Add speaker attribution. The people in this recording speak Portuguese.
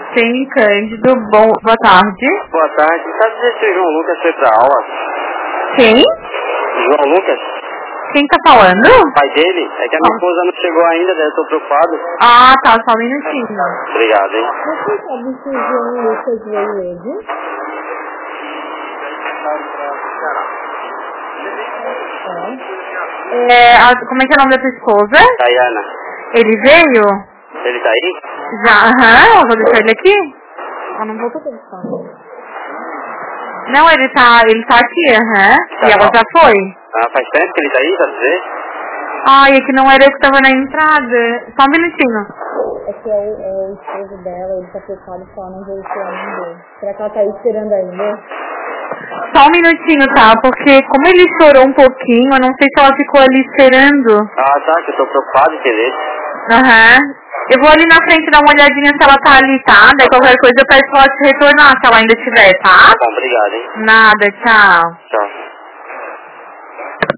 Speaker 1: Sim, Cândido, boa tarde.
Speaker 2: Boa tarde. Sabe dizer se o João Lucas foi pra aula?
Speaker 1: Quem?
Speaker 2: João Lucas?
Speaker 1: Quem tá falando?
Speaker 2: O pai dele? É que a minha esposa não chegou ainda, daí eu tô preocupado.
Speaker 1: Ah, tá, só um minutinho.
Speaker 2: Obrigado, hein?
Speaker 1: Você sabe se o João Lucas veio hoje? Como é que é o nome da tua esposa?
Speaker 2: Dayana.
Speaker 1: Ele veio?
Speaker 2: Ele tá aí?
Speaker 1: Já, eu vou deixar ele aqui. Eu não vou tocar telefone. Não, ele tá aqui,
Speaker 2: Tá
Speaker 1: E ela
Speaker 2: bom.
Speaker 1: já foi?
Speaker 2: Ah, faz tempo que ele tá aí, sabe dizer?
Speaker 1: Ai, é que não era eu que tava na entrada. Só um minutinho. É que é o esposo dela, ele tá preocupado que ela não voltou ainda. Será que ela tá aí esperando ainda? Só um minutinho, tá? Porque como ele chorou um pouquinho, eu não sei se ela ficou ali esperando.
Speaker 2: Ah, tá, que eu tô preocupado em entender.
Speaker 1: Eu vou ali na frente dar uma olhadinha se ela tá ali, tá? Daí qualquer coisa eu peço pra ela te retornar se ela ainda estiver, tá?
Speaker 2: Tá bom, obrigado, hein?
Speaker 1: Nada, tchau.
Speaker 2: Tchau.